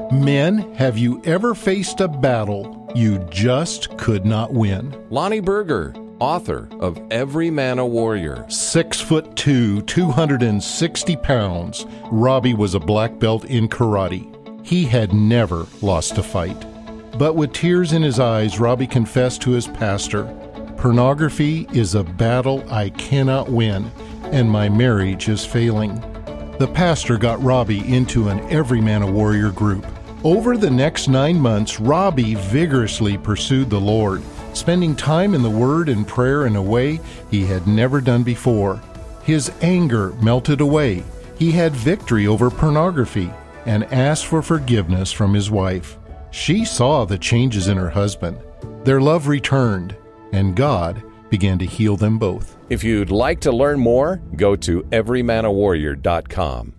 Men, have you ever faced a battle you just could not win? Lonnie Berger, author of Every Man a Warrior. 6'2", 260 pounds, Robbie was a black belt in karate. He had never lost a fight. But with tears in his eyes, Robbie confessed to his pastor, "Pornography is a battle I cannot win, and my marriage is failing." The pastor got Robbie into an Every Man a Warrior group. Over the next 9 months, Robbie vigorously pursued the Lord, spending time in the Word and prayer in a way he had never done before. His anger melted away. He had victory over pornography and asked for forgiveness from his wife. She saw the changes in her husband. Their love returned, and God began to heal them both. If you'd like to learn more, go to everymanawarrior.com.